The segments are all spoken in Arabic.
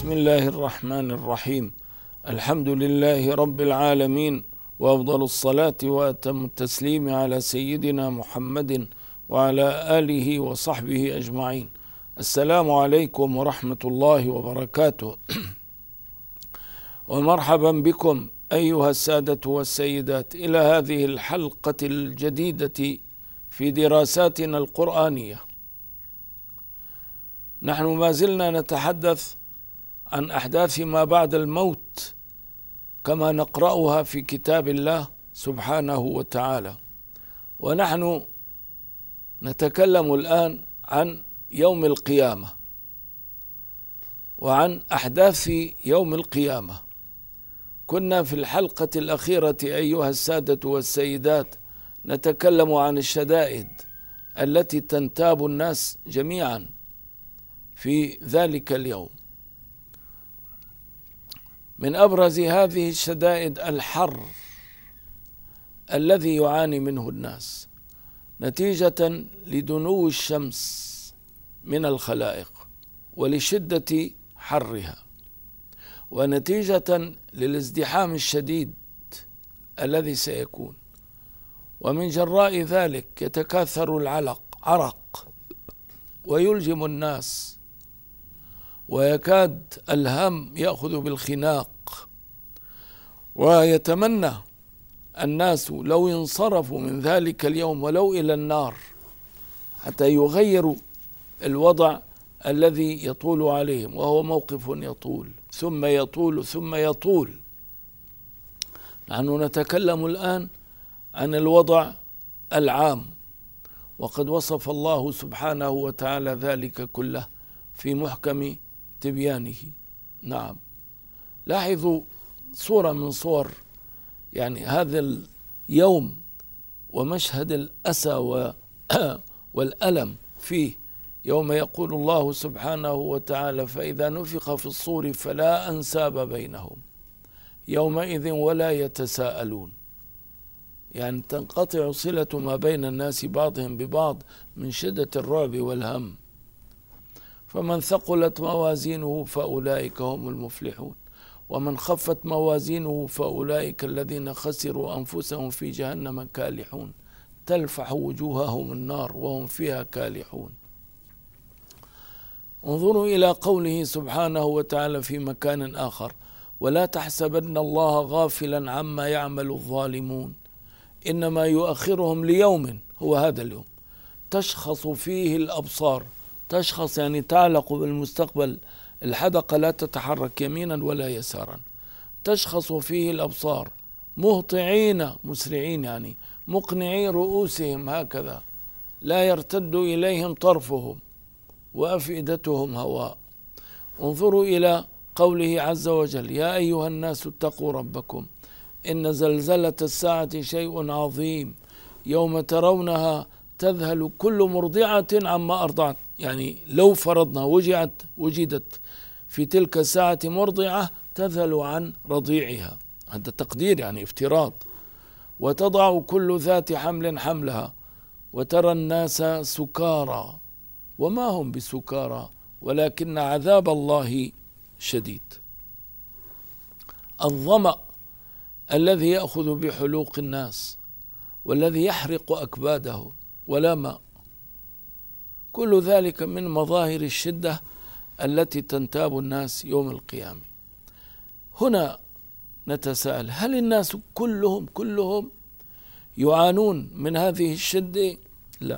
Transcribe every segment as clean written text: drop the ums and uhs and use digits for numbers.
بسم الله الرحمن الرحيم. الحمد لله رب العالمين، وأفضل الصلاة وأتم التسليم على سيدنا محمد وعلى آله وصحبه أجمعين. السلام عليكم ورحمة الله وبركاته. ومرحبا بكم أيها السادة والسيدات إلى هذه الحلقة الجديدة في دراساتنا القرآنية. نحن ما زلنا نتحدث عن أحداث ما بعد الموت كما نقرأها في كتاب الله سبحانه وتعالى، ونحن نتكلم الآن عن يوم القيامة وعن أحداث يوم القيامة. كنا في الحلقة الأخيرة أيها السادة والسيدات نتكلم عن الشدائد التي تنتاب الناس جميعا في ذلك اليوم. من أبرز هذه الشدائد الحر الذي يعاني منه الناس نتيجة لدنو الشمس من الخلائق ولشدة حرها، ونتيجة للازدحام الشديد الذي سيكون، ومن جراء ذلك يتكاثر العرق ويلجم الناس، ويكاد الهم يأخذ بالخناق، ويتمنى الناس لو انصرفوا من ذلك اليوم ولو إلى النار حتى يغيروا الوضع الذي يطول عليهم، وهو موقف يطول ثم يطول ثم يطول. نحن نتكلم الآن عن الوضع العام، وقد وصف الله سبحانه وتعالى ذلك كله في محكم تبيانه. نعم، لاحظوا صورة من صور هذا اليوم ومشهد الأسى والألم فيه، يوم يقول الله سبحانه وتعالى: فإذا نفخ في الصور فلا أنساب بينهم يومئذ ولا يتساءلون. تنقطع صلة ما بين الناس بعضهم ببعض من شدة الرعب والهم. فمن ثقلت موازينه فأولئك هم المفلحون، ومن خفت موازينه فأولئك الذين خسروا أنفسهم في جهنم كالحون تلفح وجوههم النار وهم فيها كالحون. انظروا إلى قوله سبحانه وتعالى في مكان آخر: ولا تحسبن الله غافلا عما يعمل الظالمون إنما يؤخرهم ليوم، هو هذا اليوم، تشخص فيه الأبصار. تشخص تعلق بالمستقبل، الحدقة لا تتحرك يمينا ولا يسارا. تشخص فيه الأبصار مهطعين مسرعين، مقنعي رؤوسهم هكذا، لا يرتد إليهم طرفهم وأفئدتهم هواء. انظروا إلى قوله عز وجل: يا أيها الناس اتقوا ربكم إن زلزلة الساعة شيء عظيم يوم ترونها تذهل كل مرضعة عما أرضعت. لو فرضنا وجدت في تلك الساعة مرضعة تذهل عن رضيعها، هذا تقدير افتراض. وتضع كل ذات حمل حملها وترى الناس سكارى وما هم بسكارى ولكن عذاب الله شديد. الظمأ الذي يأخذ بحلوق الناس والذي يحرق أكبادهم ولا ماء، كل ذلك من مظاهر الشدة التي تنتاب الناس يوم القيامة. هنا نتساءل: هل الناس كلهم يعانون من هذه الشدة؟ لا،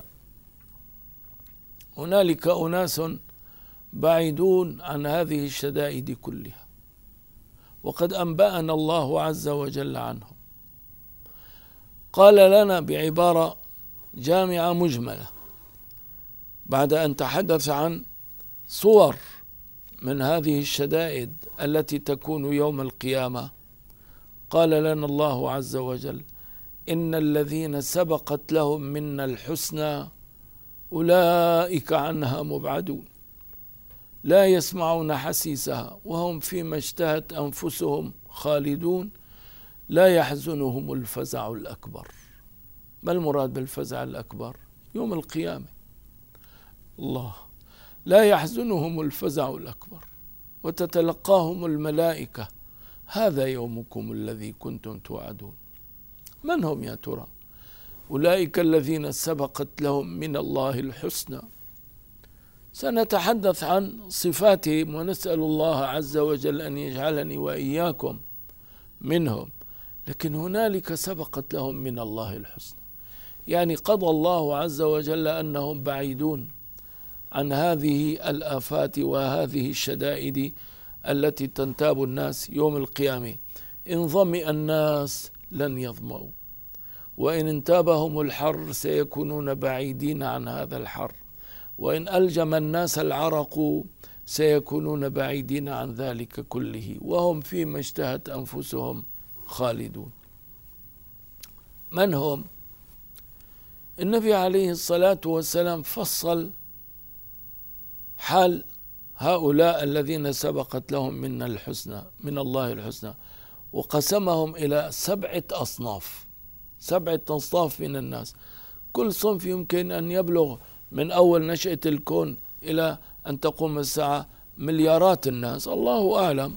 هنالك أناس بعيدون عن هذه الشدائد كلها، وقد أنبأنا الله عز وجل عنهم. قال لنا بعبارة جامعة مجملة بعد أن تحدث عن صور من هذه الشدائد التي تكون يوم القيامة. قال لنا الله عز وجل: إن الذين سبقت لهم منا الحسنى أولئك عنها مبعدون لا يسمعون حسيسها وهم فيما اشتهت أنفسهم خالدون لا يحزنهم الفزع الأكبر. ما المراد بالفزع الأكبر؟ يوم القيامة. الله لا يحزنهم الفزع الأكبر، وتتلقاهم الملائكة: هذا يومكم الذي كنتم توعدون. من هم يا ترى؟ أولئك الذين سبقت لهم من الله الحسنى. سنتحدث عن صفاتهم ونسأل الله عز وجل أن يجعلني وإياكم منهم، لكن هنالك سبقت لهم من الله الحسنى، يعني قضى الله عز وجل أنهم بعيدون عن هذه الآفات وهذه الشدائد التي تنتاب الناس يوم القيامة. إن ظمئ الناس لن يظمأوا، وإن انتابهم الحر سيكونون بعيدين عن هذا الحر، وإن ألجم الناس العرق سيكونون بعيدين عن ذلك كله، وهم فيما اشتهت أنفسهم خالدون. من هم؟ النبي عليه الصلاة والسلام فصل حال هؤلاء الذين سبقت لهم من الله الحسنى، وقسمهم إلى 7 أصناف، 7 أصناف من الناس. كل صنف يمكن أن يبلغ من أول نشأة الكون إلى أن تقوم الساعة مليارات الناس، الله أعلم.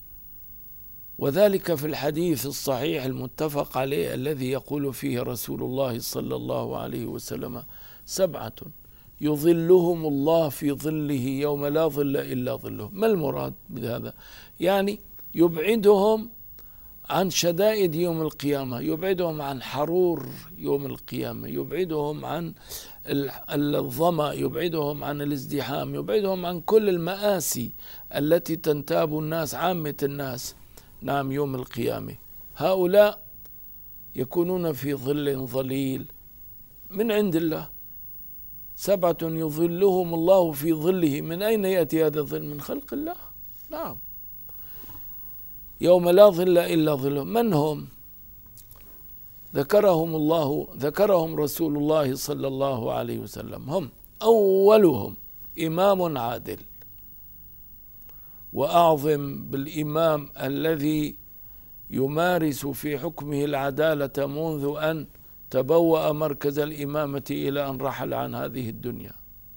وذلك في الحديث الصحيح المتفق عليه الذي يقول فيه رسول الله صلى الله عليه وسلم: 7 يظلهم الله في ظله يوم لا ظل إلا ظله. ما المراد بهذا؟ يعني يبعدهم عن شدائد يوم القيامة، يبعدهم عن حرور يوم القيامة، يبعدهم عن الظمأ، يبعدهم عن الازدحام، يبعدهم عن كل المآسي التي تنتاب الناس، عامة الناس، نعم، يوم القيامة. هؤلاء يكونون في ظل ظليل من عند الله. 7 يظلهم الله في ظله. من أين يأتي هذا الظل؟ من خلق الله، نعم، يوم لا ظل إلا ظله. من هم؟ ذكرهم رسول الله صلى الله عليه وسلم. هم: أولهم إمام عادل، وأعظم بالإمام الذي يمارس في حكمه العدالة منذ أن تبوأ مركز الإمامة إلى أن رحل عن هذه الدنيا.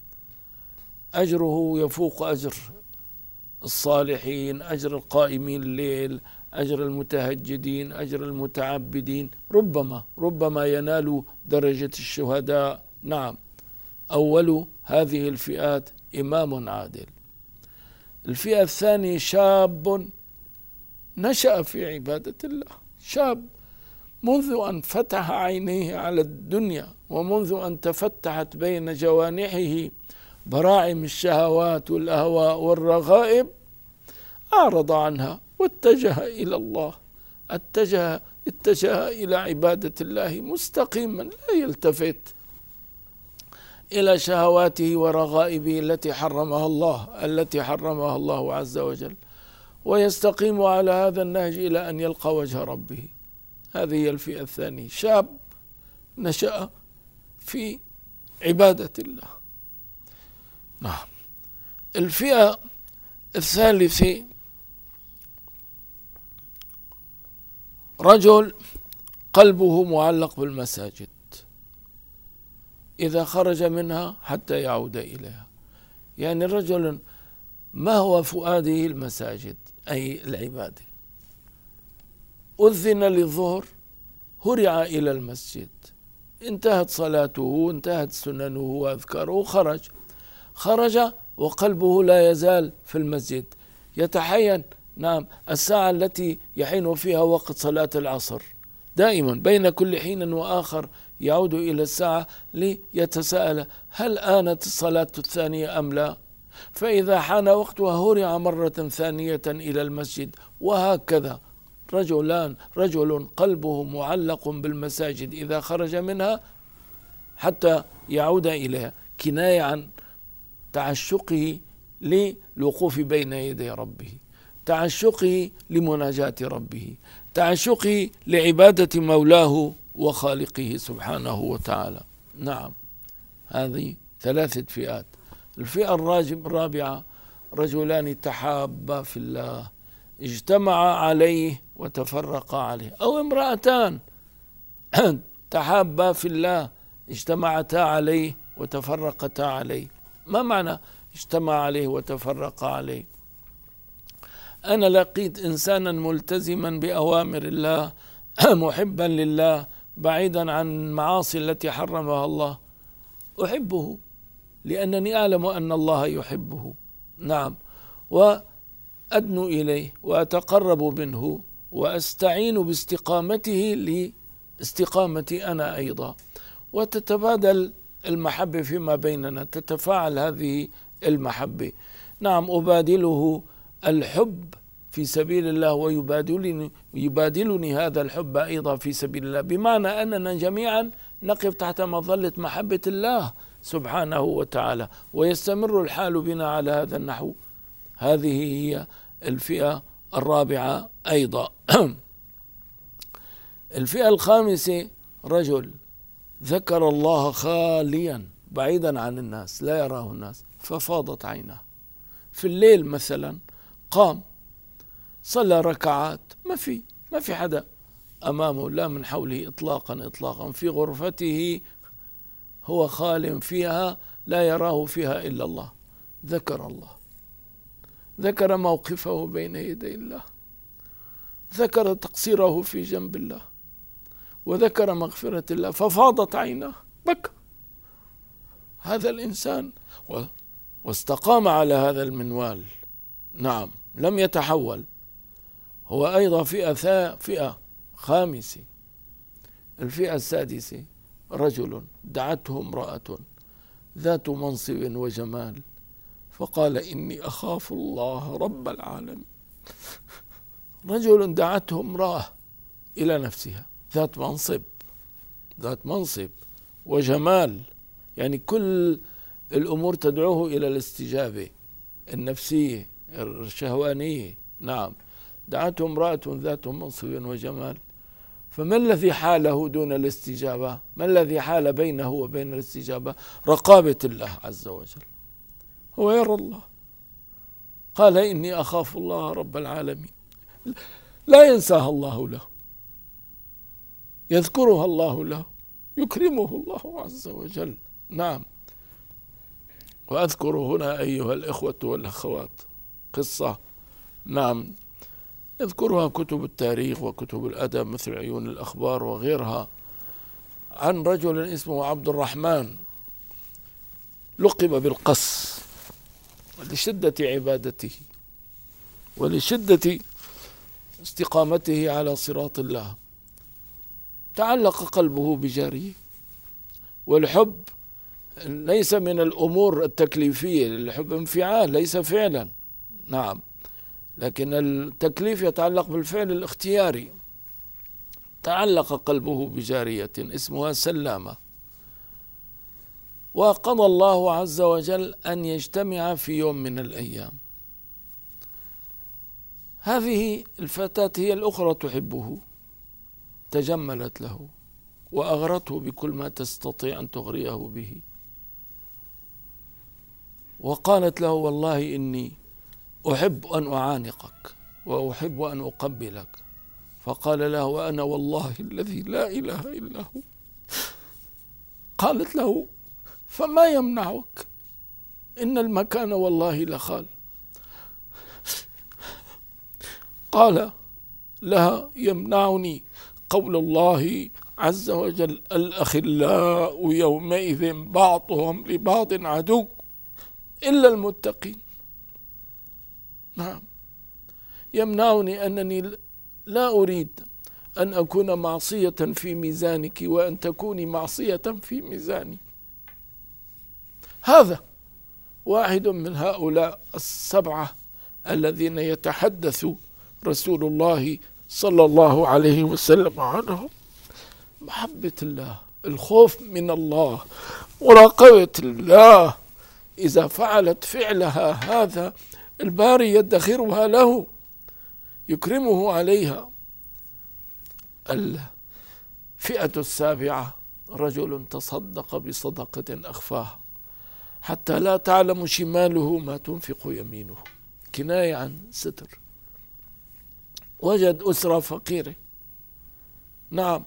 أجره يفوق أجر الصالحين، أجر القائمين الليل، أجر المتهجدين، أجر المتعبدين، ربما ينال درجة الشهداء. نعم، أول هذه الفئات إمام عادل. الفئة الثانية شاب نشأ في عبادة الله، شاب منذ أن فتح عينيه على الدنيا، ومنذ أن تفتحت بين جوانحه براعم الشهوات والأهواء والرغائب أعرض عنها واتجه إلى الله، اتجه إلى عبادة الله مستقيما، لا يلتفت إلى شهواته ورغائبه التي حرمها الله عز وجل، ويستقيم على هذا النهج إلى أن يلقى وجه ربه. هذه هي الفئة الثانية، شاب نشأ في عبادة الله. نعم. الفئة الثالثة رجل قلبه معلق بالمساجد، إذا خرج منها حتى يعود إليها. يعني رجل ما هو فؤاده المساجد، أي العبادة. أذن للظهر هرع إلى المسجد، انتهت صلاته، انتهت سننه وأذكاره، خرج وقلبه لا يزال في المسجد، يتحين، نعم، الساعة التي يحين فيها وقت صلاة العصر، دائما بين كل حين وآخر يعود إلى الساعة ليتساءل: هل آنت الصلاة الثانية أم لا؟ فإذا حان وقتها هرع مرة ثانية إلى المسجد. وهكذا رجل قلبه معلق بالمساجد، إذا خرج منها حتى يعود إليها، كناية عن تعشقه للوقوف بين يدي ربه، تعشقه لمناجاة ربه، تعشقه لعبادة مولاه وخالقه سبحانه وتعالى. نعم، هذه 3 فئات. الفئة الرابعة رجلان تحابا في الله، اجتمعا عليه وتفرقا عليه، أو امرأتان تحابا في الله اجتمعتا عليه وتفرقتا عليه. ما معنى اجتمع عليه وتفرقا عليه؟ أنا لقيت إنسانا ملتزما بأوامر الله محبا لله بعيدا عن المعاصي التي حرمها الله، أحبه لأنني أعلم أن الله يحبه. نعم، وأدنو إليه وأتقرب منه وأستعين باستقامته لاستقامتي أنا أيضا، وتتبادل المحبة فيما بيننا، تتفاعل هذه المحبة. نعم، أبادله الحب في سبيل الله ويبادلني هذا الحب أيضا في سبيل الله، بمعنى أننا جميعا نقف تحت مظلة محبة الله سبحانه وتعالى، ويستمر الحال بنا على هذا النحو. هذه هي الفئة الرابعة أيضا. الفئة الخامسة رجل ذكر الله خاليا بعيدا عن الناس، لا يراه الناس، ففاضت عيناه. في الليل مثلا قام صلى ركعات، ما في حدا أمامه، لا من حوله إطلاقا، في غرفته هو خال فيها لا يراه فيها إلا الله. ذكر الله، ذكر موقفه بين يدي الله، ذكر تقصيره في جنب الله، وذكر مغفرة الله، ففاضت عيناه، بكى هذا الإنسان واستقام على هذا المنوال. نعم، لم يتحول. هو أيضا فئة خامسة. الفئة السادسة رجل دعته امرأة ذات منصب وجمال فقال إني أخاف الله رب العالمين. رجل دعته امرأة إلى نفسها ذات منصب وجمال، يعني كل الأمور تدعوه إلى الاستجابة النفسية الشهوانية. نعم، دعته امرأة ذات منصب وجمال، فما الذي حاله دون الاستجابة؟ ما الذي حال بينه وبين الاستجابة؟ رقابة الله عز وجل، هو يرى الله. قال إني أخاف الله رب العالمين، لا ينساها الله له، يذكرها الله له، يكرمه الله عز وجل. نعم، وأذكر هنا أيها الإخوة والأخوات قصة نعم يذكرها كتب التاريخ وكتب الأدب مثل عيون الأخبار وغيرها، عن رجل اسمه عبد الرحمن لقب بالقس لشدة عبادته ولشدة استقامته على صراط الله. تعلق قلبه بجارية، والحب ليس من الأمور التكليفية، الحب انفعال ليس فعلا. نعم، لكن التكليف يتعلق بالفعل الاختياري. تعلق قلبه بجارية اسمها سلامة، وقضى الله عز وجل أن يجتمع في يوم من الأيام. هذه الفتاة هي الأخرى تحبه، تجملت له وأغرته بكل ما تستطيع أن تغريه به، وقالت له والله إني أحب أن أعانقك وأحب أن أقبلك. فقال له وأنا والله الذي لا إله إلا هو. قالت له فما يمنعك؟ إن المكان والله لخال. قال لها يمنعني قول الله عز وجل الأخلاء يومئذ بعضهم لبعض عدو إلا المتقين. نعم، يمنعني أنني لا أريد أن أكون معصية في ميزانك وأن تكوني معصية في ميزاني. هذا واحد من هؤلاء السبعة الذين يتحدث رسول الله صلى الله عليه وسلم عنهم. محبة الله، الخوف من الله، مراقبة الله، إذا فعلت فعلها هذا الباري يدخرها له، يكرمه عليها. الفئة السابعة رجل تصدق بصدقة أخفاها حتى لا تعلم شماله ما تنفق يمينه، كناية عن ستر. وجد أسرة فقيرة، نعم،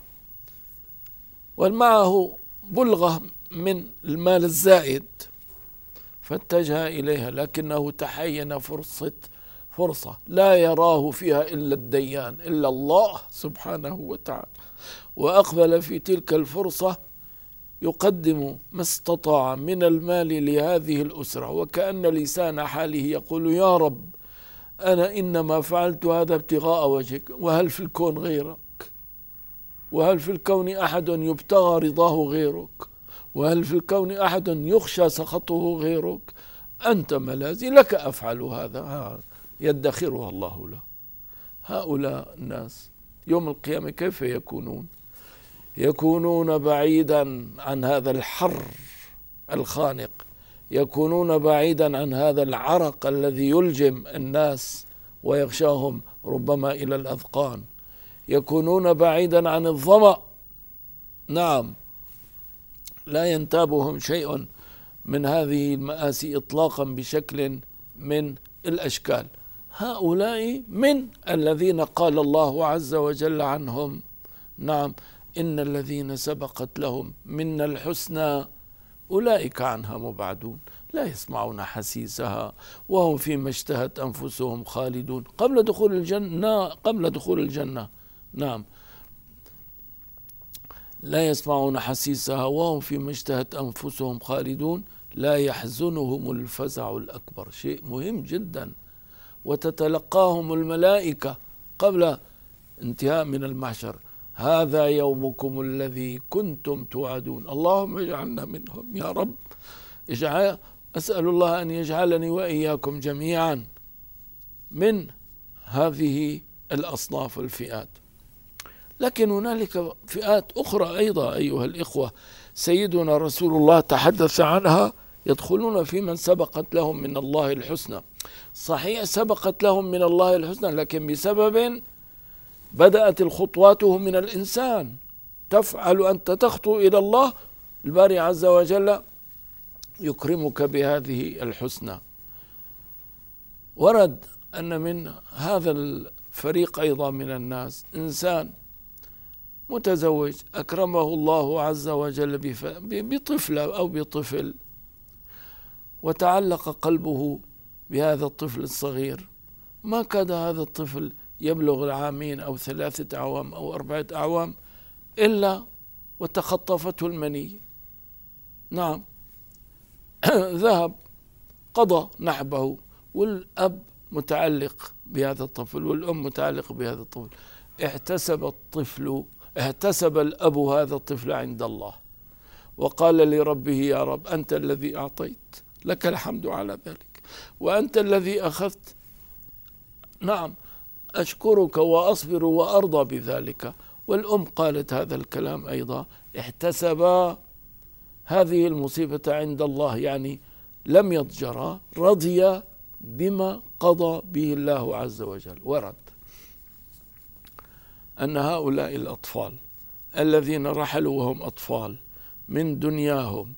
ومعه بلغة من المال الزائد، فاتجه إليها، لكنه تحين فرصة لا يراه فيها إلا الديان، إلا الله سبحانه وتعالى، وأقبل في تلك الفرصة يقدم ما استطاع من المال لهذه الأسرة، وكأن لسان حاله يقول: يا رب، أنا إنما فعلت هذا ابتغاء وجهك، وهل في الكون غيرك؟ وهل في الكون أحد يبتغى رضاه غيرك؟ وهل في الكون أحد يخشى سخطه غيرك؟ أنت ملاذي، لك أفعل هذا، يدخرها الله له. هؤلاء الناس يوم القيامة كيف يكونون؟ يكونون بعيدا عن هذا الحر الخانق، يكونون بعيدا عن هذا العرق الذي يلجم الناس ويغشاهم ربما إلى الأذقان، يكونون بعيدا عن الظمأ. نعم، لا ينتابهم شيء من هذه المآسي إطلاقا بشكل من الأشكال. هؤلاء من الذين قال الله عز وجل عنهم: نعم، إن الذين سبقت لهم منا الحسنى أولئك عنها مبعدون، لا يسمعون حسيسها وهم فيما اشتهت أنفسهم خالدون. قبل دخول الجنة، نعم، لا يسمعون حسيسها وهم فيما اشتهت أنفسهم خالدون، لا يحزنهم الفزع الأكبر. شيء مهم جدا. وتتلقاهم الملائكة قبل انتهاء من المحشر: هذا يومكم الذي كنتم توعدون. اللهم اجعلنا منهم يا رب. أسأل الله أن يجعلني وإياكم جميعا من هذه الأصناف والفئات. لكن هنالك فئات أخرى أيضا أيها الإخوة، سيدنا رسول الله تحدث عنها، يدخلون في من سبقت لهم من الله الحسنى. صحيح سبقت لهم من الله الحسنى، لكن بسبب بدأت الخطوات من الإنسان. تفعل أنت تخطو إلى الله، الباري عز وجل يكرمك بهذه الحسنى. ورد أن من هذا الفريق أيضا من الناس إنسان متزوج أكرمه الله عز وجل بطفلة أو بطفل، وتعلق قلبه بهذا الطفل الصغير. ما كاد هذا الطفل يبلغ 2 أو 3 أعوام أو 4 أعوام إلا وتخطفته المني. نعم، ذهب قضى نحبه، والأب متعلق بهذا الطفل والأم متعلق بهذا الطفل. احتسب الأب هذا الطفل عند الله، وقال لربه: يا رب، أنت الذي أعطيت، لك الحمد على ذلك، وأنت الذي أخذت. نعم، أشكرك وأصبر وأرضى بذلك. والأم قالت هذا الكلام أيضا: احتسب هذه المصيبة عند الله، يعني لم يضجر، رضي بما قضى به الله عز وجل. ورد أن هؤلاء الأطفال الذين رحلوا وهم أطفال من دنياهم،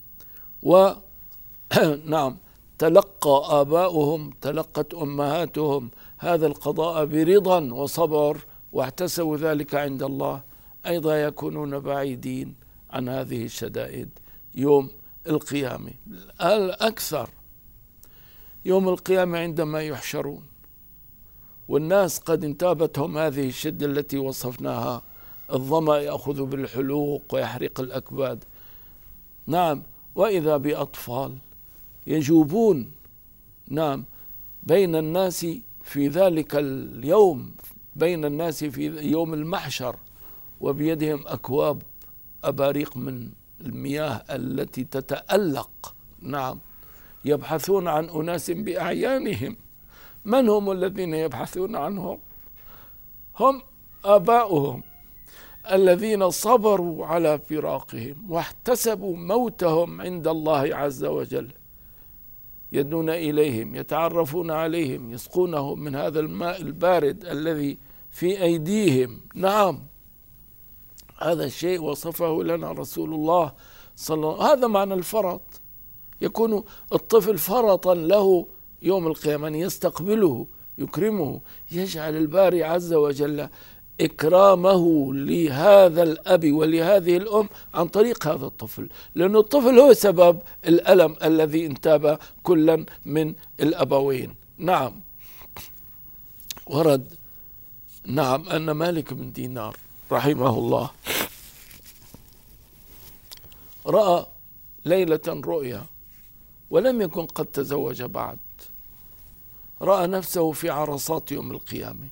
ونعم، تلقى آباؤهم، تلقت أمهاتهم هذا القضاء برضا وصبر، واحتسبوا ذلك عند الله، أيضا يكونون بعيدين عن هذه الشدائد يوم القيامة. الأكثر يوم القيامة عندما يحشرون والناس قد انتابتهم هذه الشدة التي وصفناها، الظمأ يأخذ بالحلوق ويحرق الأكباد. نعم، وإذا بأطفال يجوبون، نعم، بين الناس في ذلك اليوم، بين الناس في يوم المحشر، وبيدهم أكواب أباريق من المياه التي تتألق. نعم، يبحثون عن أناس بأعيانهم. من هم الذين يبحثون عنهم؟ هم آباؤهم الذين صبروا على فراقهم واحتسبوا موتهم عند الله عز وجل. يدنون إليهم، يتعرفون عليهم، يسقونهم من هذا الماء البارد الذي في أيديهم. نعم، هذا الشيء وصفه لنا رسول الله صلى الله عليه وسلم. هذا معنى الفرط. يكون الطفل فرطا له يوم القيامة، أن يستقبله، يكرمه، يجعل الباري عز وجل إكرامه لهذا الأب ولهذه الأم عن طريق هذا الطفل، لأن الطفل هو سبب الألم الذي انتاب كلا من الأبوين. نعم، ورد نعم أن مالك بن دينار رحمه الله رأى ليلة رؤيا ولم يكن قد تزوج بعد، رأى نفسه في عرصات يوم القيامة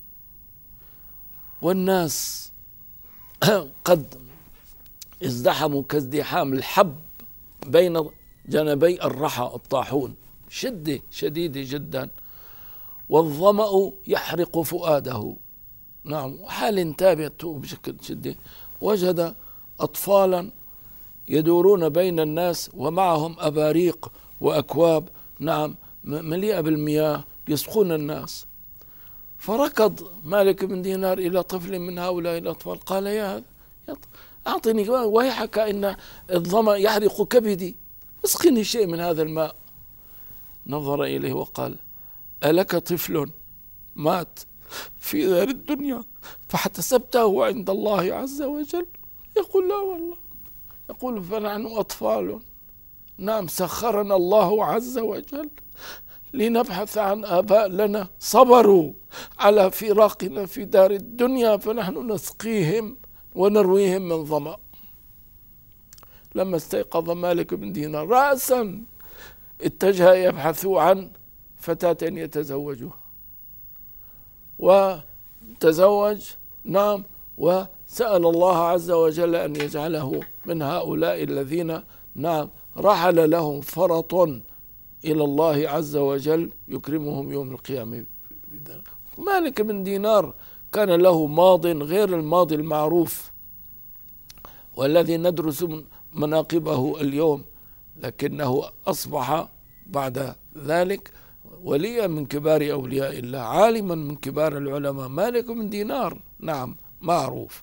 والناس قد ازدحموا كازدحام الحب بين جنبي الرحى الطاحون، شدة شديدة جدا، والظمأ يحرق فؤاده. نعم، وحال تابعته بشكل شديد. وجد أطفالا يدورون بين الناس ومعهم أباريق وأكواب نعم مليئة بالمياه يسقون الناس. فركض مالك بن دينار إلى طفل من هؤلاء الأطفال قال يا أعطني ويحك إن الظمأ يحرق كبدي، اسقني شيء من هذا الماء. نظر إليه وقال ألك طفل مات في دار الدنيا فاحتسبته عند الله عز وجل؟ يقول لا والله. يقول فنحن أطفال نعم سخرنا الله عز وجل لنبحث عن آباء لنا صبروا على فراقنا في دار الدنيا، فنحن نسقيهم ونرويهم من ظمأ. لما استيقظ مالك بن دينار رأسا اتجه يبحث عن فتاة يتزوجها، وتزوج نعم، وسأل الله عز وجل أن يجعله من هؤلاء الذين نعم رحل لهم فرط إلى الله عز وجل يكرمهم يوم القيامة. مالك بن دينار كان له ماض غير الماضي المعروف والذي ندرس مناقبه اليوم، لكنه أصبح بعد ذلك وليا من كبار أولياء الله، عالما من كبار العلماء. مالك بن دينار نعم معروف.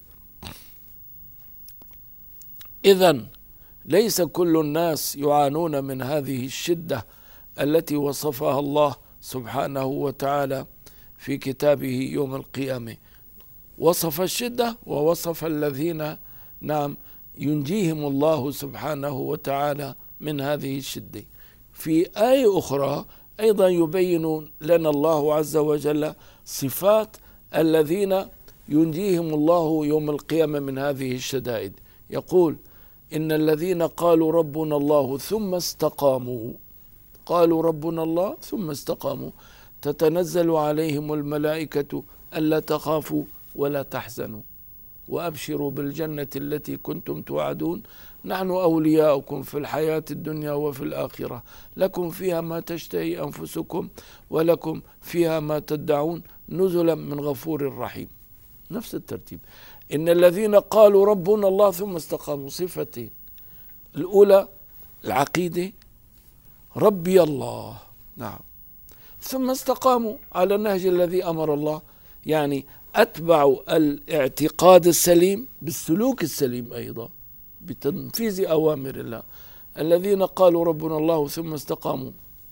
إذن ليس كل الناس يعانون من هذه الشدة التي وصفها الله سبحانه وتعالى في كتابه يوم القيامة. وصف الشدة ووصف الذين نعم ينجيهم الله سبحانه وتعالى من هذه الشدة. في آية أخرى أيضا يبين لنا الله عز وجل صفات الذين ينجيهم الله يوم القيامة من هذه الشدائد. يقول إن الذين قالوا ربنا الله ثم استقاموا، قالوا ربنا الله ثم استقاموا تتنزل عليهم الملائكة ألا تخافوا ولا تحزنوا وأبشروا بالجنة التي كنتم توعدون نحن أولياؤكم في الحياة الدنيا وفي الآخرة لكم فيها ما تشتهي أنفسكم ولكم فيها ما تدعون نزلا من غفور رحيم. نفس الترتيب. إن الذين قالوا ربنا الله ثم استقاموا، صفتين: الأولى العقيدة ربي الله، نعم، ثم استقاموا على النهج الذي أمر الله، يعني أتبعوا الاعتقاد السليم بالسلوك السليم أيضا بتنفيذ أوامر الله. الذين قالوا ربنا الله ثم استقاموا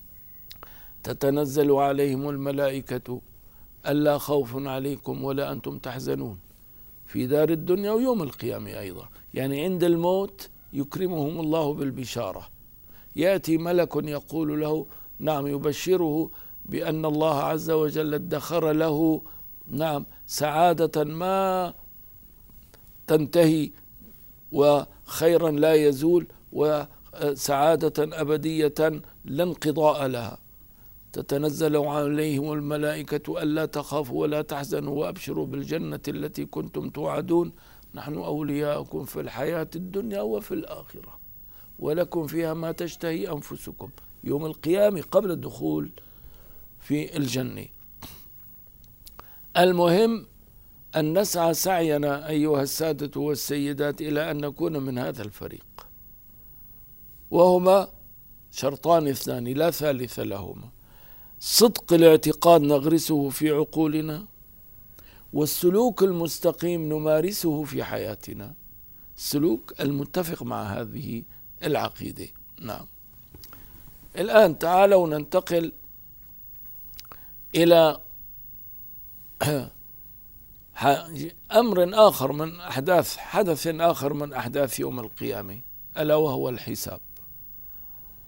تتنزل عليهم الملائكة ألا خوف عليكم ولا أنتم تحزنون في دار الدنيا ويوم القيامة أيضا، يعني عند الموت يكرمهم الله بالبشارة. يأتي ملك يقول له نعم، يبشره بأن الله عز وجل ادخر له نعم سعادة ما تنتهي وخيرا لا يزول وسعادة أبدية لا انقضاء لها. تتنزل عليهم الملائكة ألا تخافوا ولا تحزنوا وأبشروا بالجنة التي كنتم توعدون نحن أولياؤكم في الحياة الدنيا وفي الآخرة ولكم فيها ما تشتهي أنفسكم يوم القيامة قبل الدخول في الجنة. المهم أن نسعى سعينا أيها السادة والسيدات إلى أن نكون من هذا الفريق، وهما شرطان اثنان لا ثالث لهما: صدق الاعتقاد نغرسه في عقولنا، والسلوك المستقيم نمارسه في حياتنا، السلوك المتفق مع هذه العقيدة. نعم. الآن تعالوا ننتقل إلى أمر آخر من حدث آخر من أحداث يوم القيامة، ألا وهو الحساب.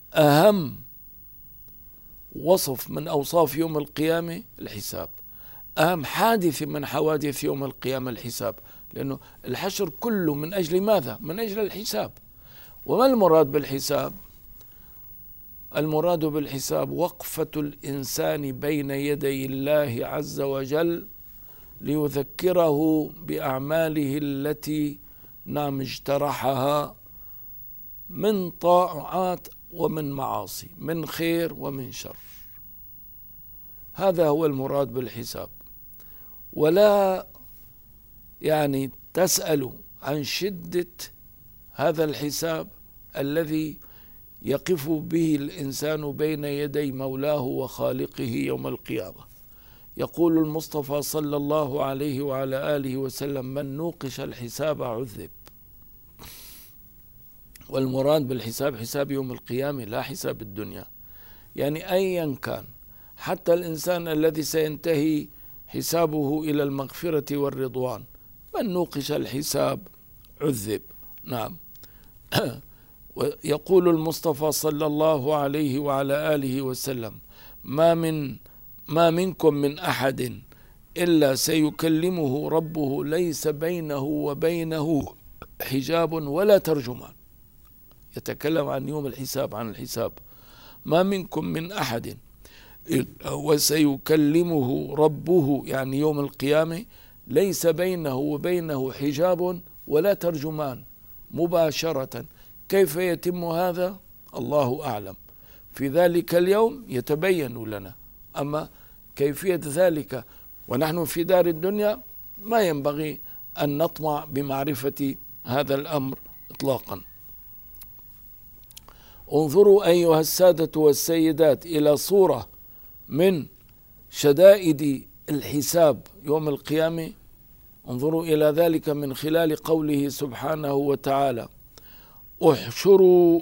أهم وصف من أوصاف يوم القيامة الحساب. أهم حادث من حوادث يوم القيامة الحساب، لأنه الحشر كله من أجل ماذا؟ من أجل الحساب. وما المراد بالحساب؟ المراد بالحساب وقفة الإنسان بين يدي الله عز وجل ليذكره بأعماله التي اجترحها من طاعات ومن معاصي، من خير ومن شر. هذا هو المراد بالحساب. ولا تسأل عن شدة هذا الحساب الذي يقف به الإنسان بين يدي مولاه وخالقه يوم القيامة. يقول المصطفى صلى الله عليه وعلى آله وسلم: من نوقش الحساب عذب. والمراد بالحساب حساب يوم القيامة، لا حساب الدنيا. أيا كان، حتى الإنسان الذي سينتهي حسابه إلى المغفرة والرضوان، من نوقش الحساب عذب. نعم. ويقول المصطفى صلى الله عليه وعلى آله وسلم: ما منكم من أحد إلا سيكلمه ربه ليس بينه وبينه حجاب ولا ترجمان. يتكلم عن يوم الحساب، عن الحساب. ما منكم من أحد وسيكلمه ربه، يوم القيامة، ليس بينه وبينه حجاب ولا ترجمان، مباشرة. كيف يتم هذا؟ الله أعلم. في ذلك اليوم يتبين لنا، أما كيفية ذلك ونحن في دار الدنيا ما ينبغي أن نطمع بمعرفة هذا الأمر إطلاقا. انظروا أيها السادة والسيدات إلى صورة من شدائد الحساب يوم القيامة. انظروا إلى ذلك من خلال قوله سبحانه وتعالى: احشروا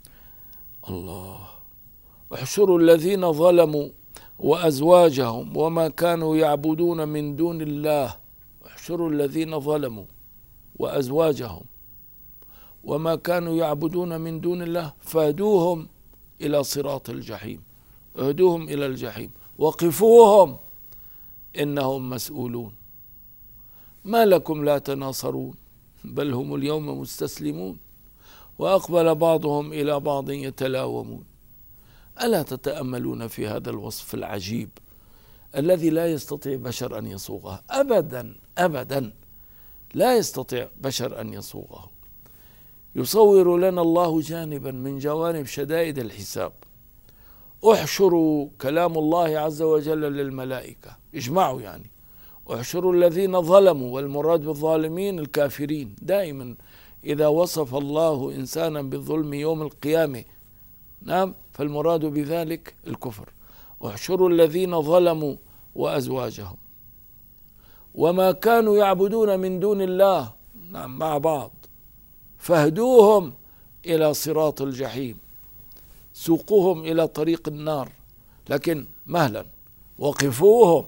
الذين ظلموا وأزواجهم وما كانوا يعبدون من دون الله. احشروا الذين ظلموا وأزواجهم وما كانوا يعبدون من دون الله فاهدوهم إلى صراط الجحيم. اهدوهم إلى الجحيم وقفوهم إنهم مسؤولون. ما لكم لا تناصرون بل هم اليوم مستسلمون وأقبل بعضهم إلى بعض يتلاومون. ألا تتأملون في هذا الوصف العجيب الذي لا يستطيع بشر أن يصوغه أبدا أبدا، لا يستطيع بشر أن يصوغه. يصور لنا الله جانبا من جوانب شدائد الحساب. احشروا كلام الله عز وجل للملائكة، اجمعوا احشروا الذين ظلموا، والمراد بالظالمين الكافرين. دائما إذا وصف الله إنسانا بالظلم يوم القيامة، نعم، فالمراد بذلك الكفر. احشروا الذين ظلموا وأزواجهم وما كانوا يعبدون من دون الله، نعم، مع بعض، فاهدوهم إلى صراط الجحيم، سوقوهم إلى طريق النار، لكن مهلا، وقفوهم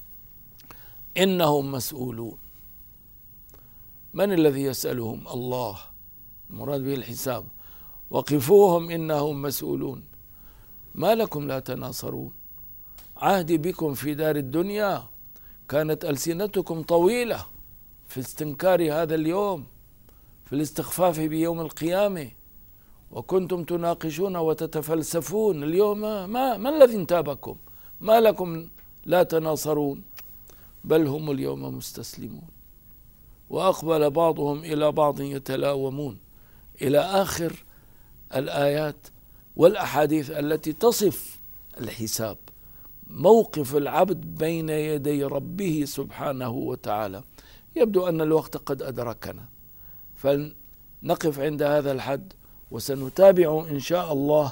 إنهم مسؤولون. من الذي يسألهم؟ الله، المراد به الحساب. وقفوهم إنهم مسؤولون. ما لكم لا تناصرون؟ عهدي بكم في دار الدنيا كانت ألسنتكم طويلة في استنكار هذا اليوم، في الاستخفاف بيوم القيامة، وكنتم تناقشون وتتفلسفون. اليوم ما الذي انتابكم؟ ما لكم لا تناصرون بل هم اليوم مستسلمون وأقبل بعضهم إلى بعض يتلاومون، إلى آخر الآيات والأحاديث التي تصف الحساب، موقف العبد بين يدي ربه سبحانه وتعالى. يبدو أن الوقت قد أدركنا، فلنقف عند هذا الحد، وسنتابع إن شاء الله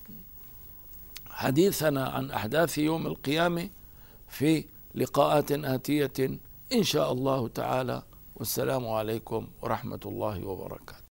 حديثنا عن أحداث يوم القيامة في لقاءات آتية إن شاء الله تعالى. والسلام عليكم ورحمة الله وبركاته.